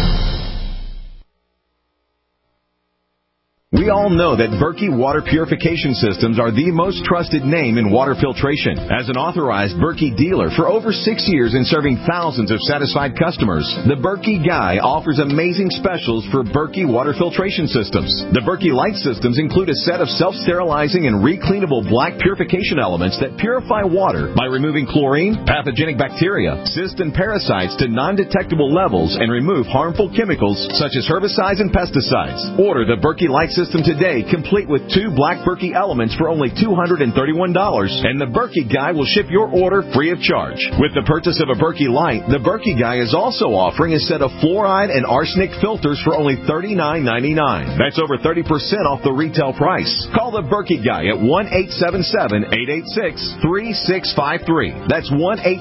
We all know that Berkey Water Purification Systems are the most trusted name in water filtration. As an authorized Berkey dealer for over 6 years and serving thousands of satisfied customers, the Berkey Guy offers amazing specials for Berkey water filtration systems. The Berkey Light systems include a set of self-sterilizing and recleanable black purification elements that purify water by removing chlorine, pathogenic bacteria, cysts, and parasites to non-detectable levels and remove harmful chemicals such as herbicides and pesticides. Order the Berkey Light system today, complete with 2 Black Berkey elements for only $231, and the Berkey Guy will ship your order free of charge. With the purchase of a Berkey Light, the Berkey Guy is also offering a set of fluoride and arsenic filters for only $39.99. That's over 30% off the retail price. Call the Berkey Guy at 1-877-886-3653. That's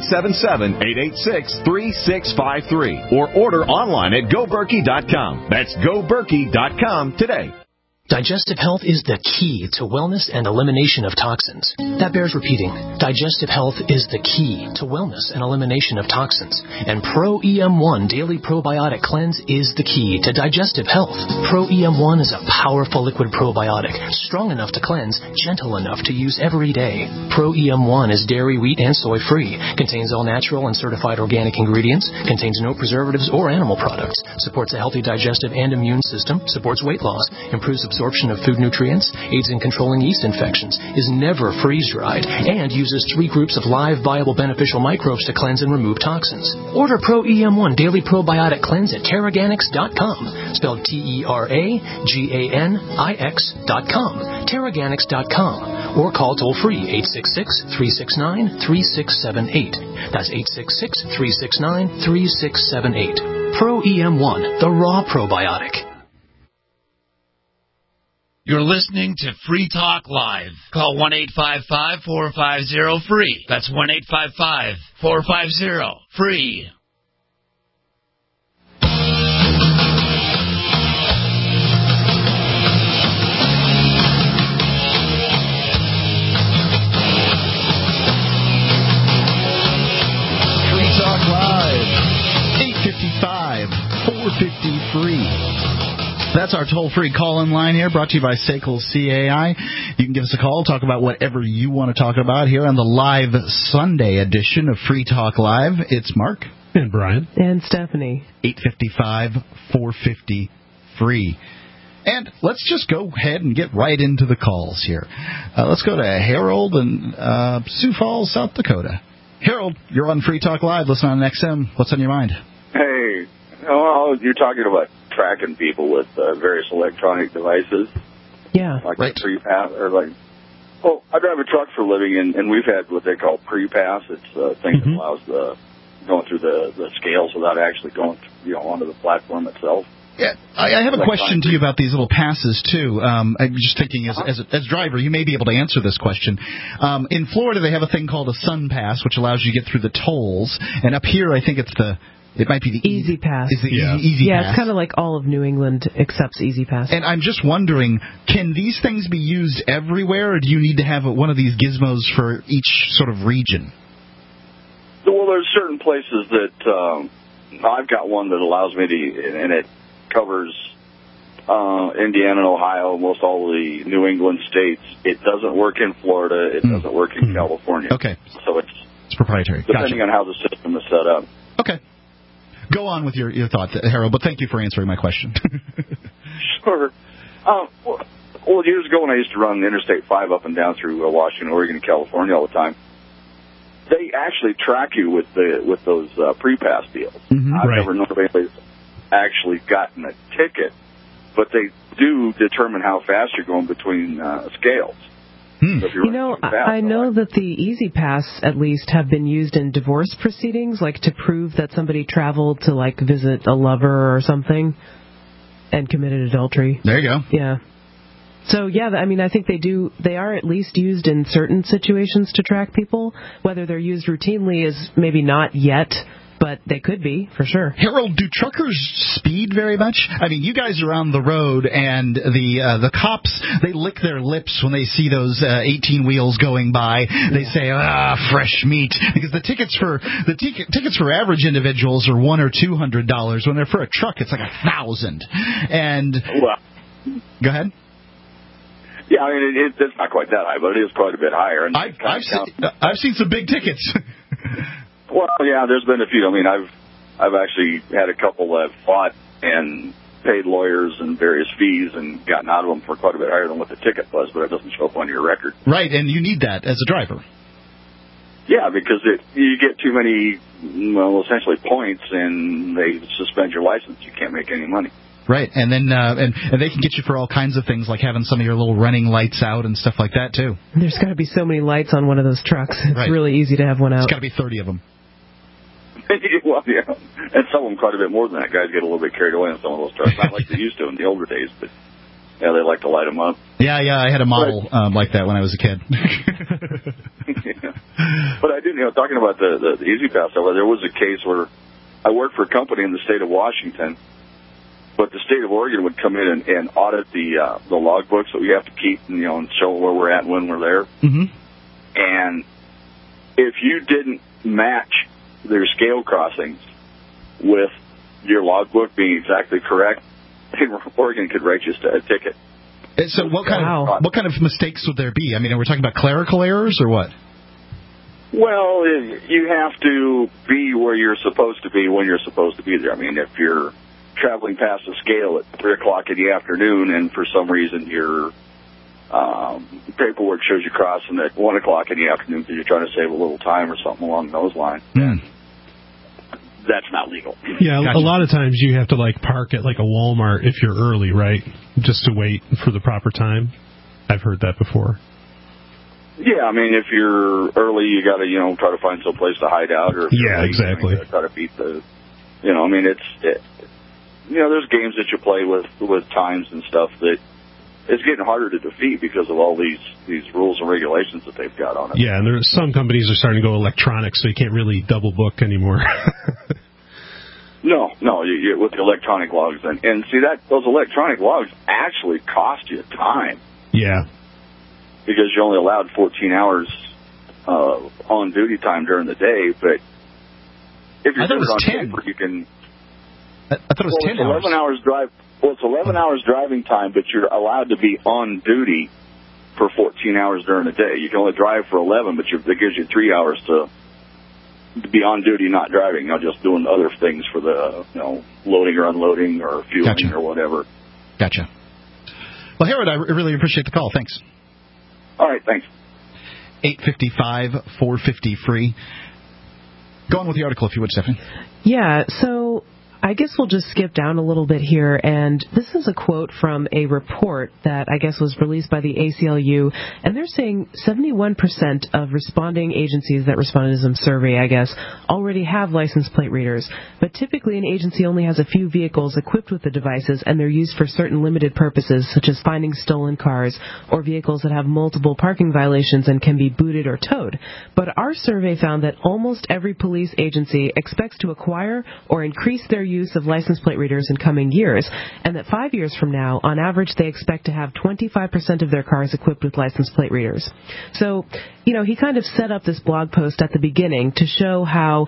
1-877-886-3653. Or order online at GoBerkey.com. That's GoBerkey.com today. Digestive health is the key to wellness and elimination of toxins. That bears repeating. Digestive health is the key to wellness and elimination of toxins. And Pro-EM1 Daily Probiotic Cleanse is the key to digestive health. Pro-EM1 is a powerful liquid probiotic, strong enough to cleanse, gentle enough to use every day. Pro-EM1 is dairy, wheat, and soy-free, contains all natural and certified organic ingredients, contains no preservatives or animal products, supports a healthy digestive and immune system, supports weight loss, improves absorption of food nutrients, aids in controlling yeast infections, is never freeze-dried, and uses 3 groups of live, viable, beneficial microbes to cleanse and remove toxins. Order Pro-EM1 Daily Probiotic Cleanse at Terraganix.com, spelled Terraganix.com, Terraganix.com, or call toll-free 866-369-3678. That's 866-369-3678. Pro-EM1, the raw probiotic. You're listening to Free Talk Live. Call 1-855-450-FREE. That's 1-855-450-FREE. Free Talk Live. 855-450-FREE. That's our toll-free call-in line here, brought to you by Sakles CAI. You can give us a call, talk about whatever you want to talk about here on the live Sunday edition of Free Talk Live. It's Mark. And Brian. And Stephanie. 855-450-FREE. And let's just go ahead and get right into the calls here. Let's go to Harold in Sioux Falls, South Dakota. Harold, you're on Free Talk Live. Listen on XM. What's on your mind? Hey, well, you're talking about tracking people with various electronic devices. Yeah. Like right. Pre-pass, or like, well, I drive a truck for a living, and we've had what they call pre-pass. It's a thing that allows going through the scales without actually going, onto the platform itself. Yeah, I have a question to you about these little passes, too. I'm just thinking, as a driver, you may be able to answer this question. In Florida, they have a thing called a Sun Pass, which allows you to get through the tolls. And up here, I think it might be the Easy Pass. Easy Pass. It's kind of like all of New England accepts Easy Pass. And I'm just wondering, can these things be used everywhere, or do you need to have one of these gizmos for each sort of region? Well, there's certain places that I've got one that allows me to, and it covers Indiana and Ohio, most all the New England states. It doesn't work in Florida. It doesn't work in California. Okay. So it's proprietary. Depending on how the system is set up. Okay. Go on with your thought, Harold, but thank you for answering my question. Sure. Well, years ago when I used to run Interstate 5 up and down through Washington, Oregon, and California all the time, they actually track you with those pre-pass deals. I've never known of anybody's actually gotten a ticket, but they do determine how fast you're going between scales. So I know that the Easy Pass, at least, have been used in divorce proceedings, like to prove that somebody traveled to, like, visit a lover or something and committed adultery. There you go. Yeah. So, yeah, I mean, I think they are at least used in certain situations to track people. Whether they're used routinely is maybe not yet, but they could be, for sure. Harold, do truckers speed very much? I mean, you guys are on the road, and the cops, they lick their lips when they see those 18 wheels going by. They say, fresh meat, because the tickets for average individuals are $100 or $200. When they're for a truck, it's like $1,000. And go ahead. Yeah, I mean, it's not quite that high, but it is quite a bit higher. And I've seen some big tickets. Well, yeah, there's been a few. I mean, I've actually had a couple that fought and paid lawyers and various fees and gotten out of them for quite a bit higher than what the ticket was, but it doesn't show up on your record. Right, and you need that as a driver. Yeah, because you get too many, essentially points, and they suspend your license. You can't make any money. Right, and then and they can get you for all kinds of things, like having some of your little running lights out and stuff like that too. There's got to be so many lights on one of those trucks. It's really easy to have one out. It's got to be 30 of them. Well, yeah, and some of them quite a bit more than that. Guys get a little bit carried away on some of those trucks, not like they used to in the older days, but yeah, they like to light them up. Yeah, I had a model like that when I was a kid. Yeah. But I did, talking about the Easy Pass, there was a case where I worked for a company in the state of Washington, but the state of Oregon would come in and audit the logbooks that we have to keep, and show where we're at and when we're there. Mm-hmm. And if you didn't match their scale crossings with your logbook being exactly correct, Oregon could write you a ticket. So what kind of mistakes would there be? I mean, are we talking about clerical errors or what? Well, you have to be where you're supposed to be when you're supposed to be there. I mean, if you're traveling past the scale at 3 o'clock in the afternoon and for some reason your paperwork shows you crossing at 1 o'clock in the afternoon because you're trying to save a little time or something along those lines, that's not legal. Yeah, a lot of times you have to park at a Walmart if you're early, right? Just to wait for the proper time. I've heard that before. Yeah, I mean, if you're early, you got to try to find some place to hide out, or if you're late, exactly. You try to beat the. I mean, there's games that you play with times and stuff that it's getting harder to defeat because of all these rules and regulations that they've got on it. Yeah, and some companies are starting to go electronic, so you can't really double book anymore. No, you with the electronic logs, and see that those electronic logs actually cost you time. Yeah. Because you're only allowed 14 hours on duty time during the day, but if you're doing it on 10. paper, you can. I thought it was 10 hours. 11 hours drive. Well, it's 11 hours driving time, but you're allowed to be on duty for 14 hours during the day. You can only drive for 11, but that gives you 3 hours to be on duty, not driving, just doing other things for the loading or unloading or fueling or whatever. Gotcha. Well, Harold, I really appreciate the call. Thanks. All right, thanks. 855-450-FREE. Go on with the article, if you would, Stephanie. Yeah, so I guess we'll just skip down a little bit here, and this is a quote from a report that I guess was released by the ACLU, and they're saying 71% of responding agencies that responded to some survey, I guess, already have license plate readers, but typically an agency only has a few vehicles equipped with the devices, and they're used for certain limited purposes, such as finding stolen cars or vehicles that have multiple parking violations and can be booted or towed. But our survey found that almost every police agency expects to acquire or increase their use of license plate readers in coming years, and that 5 years from now, on average, they expect to have 25% of their cars equipped with license plate readers. So, he kind of set up this blog post at the beginning to show how,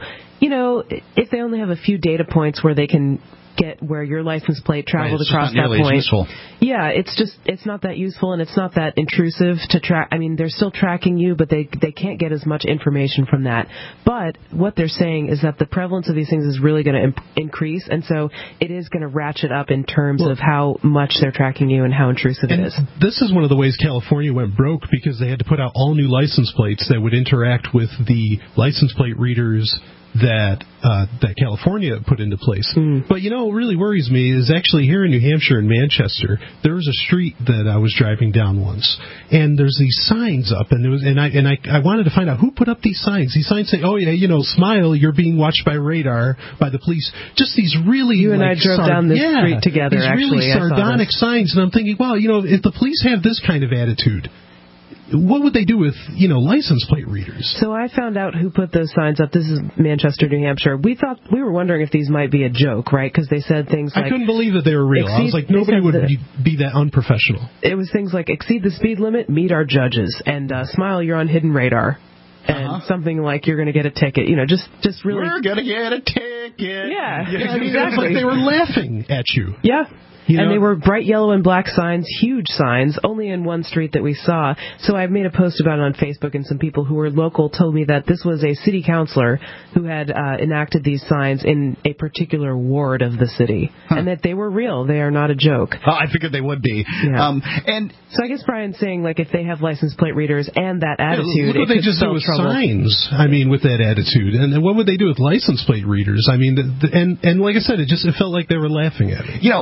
if they only have a few data points where they can get where your license plate traveled across that point. Useful. Yeah, it's not that useful, and it's not that intrusive to track. I mean, they're still tracking you, but they can't get as much information from that. But what they're saying is that the prevalence of these things is really going to increase, and so it is going to ratchet up in terms of how much they're tracking you and how intrusive it is. This is one of the ways California went broke, because they had to put out all new license plates that would interact with the license plate readers that California put into place. But what really worries me is actually here in New Hampshire in Manchester, there was a street that I was driving down once, and there's these signs up, and I wanted to find out who put up these signs. These signs say, "Oh yeah, smile, you're being watched by radar by the police." Just these really you and I drove down this street together. These really sardonic signs, and I'm thinking, wow, if the police have this kind of attitude, what would they do with, license plate readers? So I found out who put those signs up. This is Manchester, New Hampshire. We were wondering if these might be a joke, right? Because they said things like... I couldn't believe that they were real. I was like, nobody would be that unprofessional. It was things like, exceed the speed limit, meet our judges, and smile, you're on hidden radar. And something like, you're going to get a ticket. Just really... We're going to get a ticket. Yeah, exactly. It was like they were laughing at you. Yeah. And they were bright yellow and black signs, huge signs, only in one street that we saw. So I made a post about it on Facebook, and some people who were local told me that this was a city councilor who had enacted these signs in a particular ward of the city, and that they were real. They are not a joke. Oh, I figured they would be. Yeah. And so I guess Brian's saying, if they have license plate readers and that attitude, look what they just do with signs. I mean, with that attitude, and then what would they do with license plate readers? I mean, and like I said, it felt like they were laughing at it. If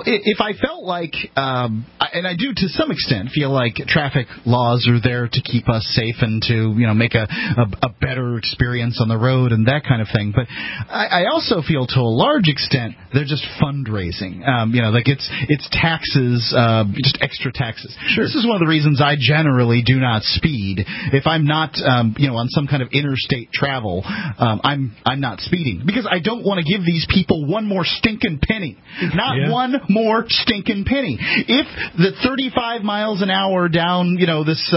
I felt like, and I do to some extent feel like traffic laws are there to keep us safe and to make a better experience on the road and that kind of thing. But I also feel to a large extent they're just fundraising. Like it's taxes, just extra taxes. Sure. This is one of the reasons I generally do not speed. If I'm not on some kind of interstate travel, I'm not speeding because I don't want to give these people one more stinking penny. Not one more stinking penny. If the 35 miles an hour down, this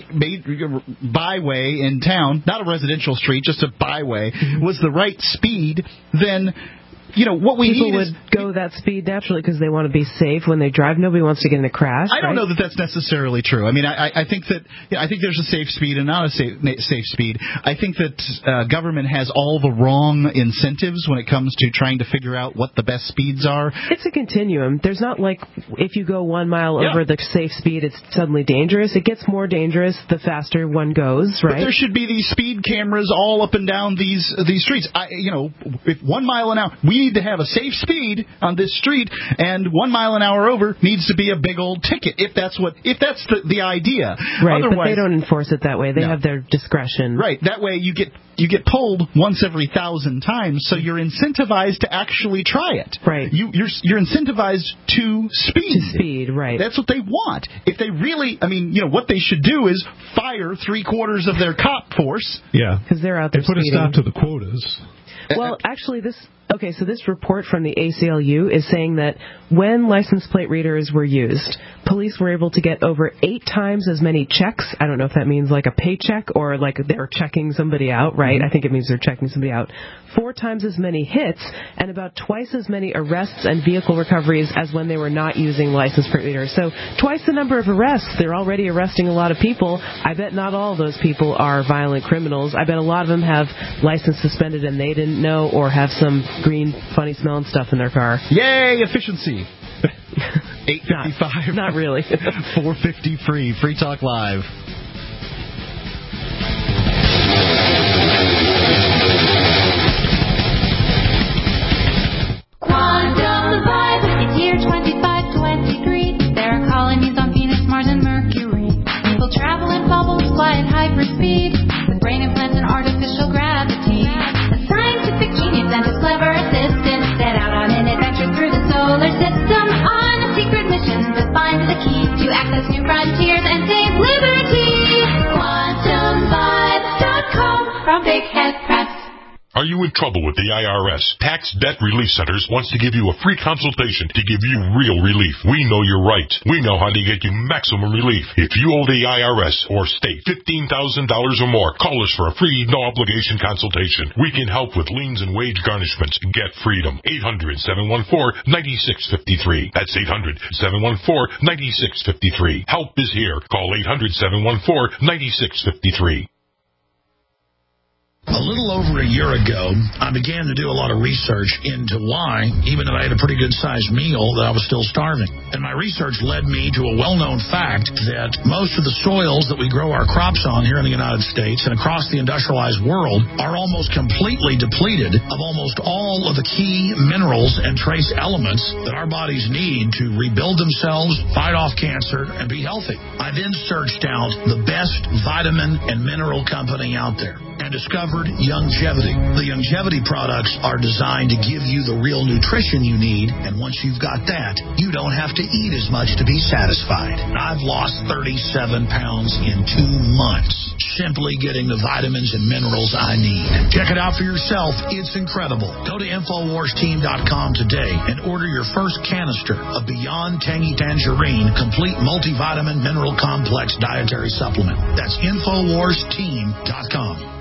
byway in town, not a residential street, just a byway, was the right speed, then what we people need would go that speed naturally because they want to be safe when they drive. Nobody wants to get in a crash. I don't know that that's necessarily true. I mean, I think that I think there's a safe speed and not a safe speed. I think that government has all the wrong incentives when it comes to trying to figure out what the best speeds are. It's a continuum. There's not like if you go 1 mile over the safe speed, it's suddenly dangerous. It gets more dangerous the faster one goes, right? But there should be these speed cameras all up and down these streets. If 1 mile an hour, we need to have a safe speed on this street, and 1 mile an hour over needs to be a big old ticket. If that's the idea, right? Otherwise, but they don't enforce it that way. They have their discretion, right? That way, you get pulled once every 1,000 times, so you're incentivized to actually try it. Right? You're incentivized to speed. To speed, right? That's what they want. If they really, what they should do is fire 3/4 of their cop force. Yeah, because they're out there. They put speeding. a stop to the quotas. Well, actually, this report from the ACLU is saying that when license plate readers were used, police were able to get over 8 times as many checks. I don't know if that means like a paycheck or like they're checking somebody out, right? Mm-hmm. I think it means they're checking somebody out. 4 times as many hits and about twice as many arrests and vehicle recoveries as when they were not using license plate readers. So twice the number of arrests. They're already arresting a lot of people. I bet not all of those people are violent criminals. I bet a lot of them have license suspended and they didn't know or have some green, funny smelling stuff in their car. Yay, efficiency. 8:55. Not really. 450 free. Free Talk Live. Quantum Vibe. It's year 2523. There are colonies on Venus, Mars, and Mercury. People travel in bubbles, fly at hyperspeed, with brain implants and artificial gravity. A scientific genius and his clever assistant set out on an adventure through the solar system on a secret mission to find the key to access new frontiers and save liberty. QuantumVibe.com from Big Head Press. Are you in trouble with the IRS? Tax Debt Relief Centers wants to give you a free consultation to give you real relief. We know your rights. We know how to get you maximum relief. If you owe the IRS or state $15,000 or more, call us for a free, no-obligation consultation. We can help with liens and wage garnishments. Get freedom. 800-714-9653. That's 800-714-9653. Help is here. Call 800-714-9653. A little over a year ago, I began to do a lot of research into why, even though I had a pretty good-sized meal, that I was still starving. And my research led me to a well-known fact that most of the soils that we grow our crops on here in the United States and across the industrialized world are almost completely depleted of almost all of the key minerals and trace elements that our bodies need to rebuild themselves, fight off cancer, and be healthy. I then searched out the best vitamin and mineral company out there and discovered Youngevity. The Youngevity products are designed to give you the real nutrition you need, and once you've got that, you don't have to eat as much to be satisfied. I've lost 37 pounds in 2 months, simply getting the vitamins and minerals I need. Check it out for yourself. It's incredible. Go to InfoWarsTeam.com today and order your first canister of Beyond Tangy Tangerine Complete Multivitamin Mineral Complex Dietary Supplement. That's InfoWarsTeam.com.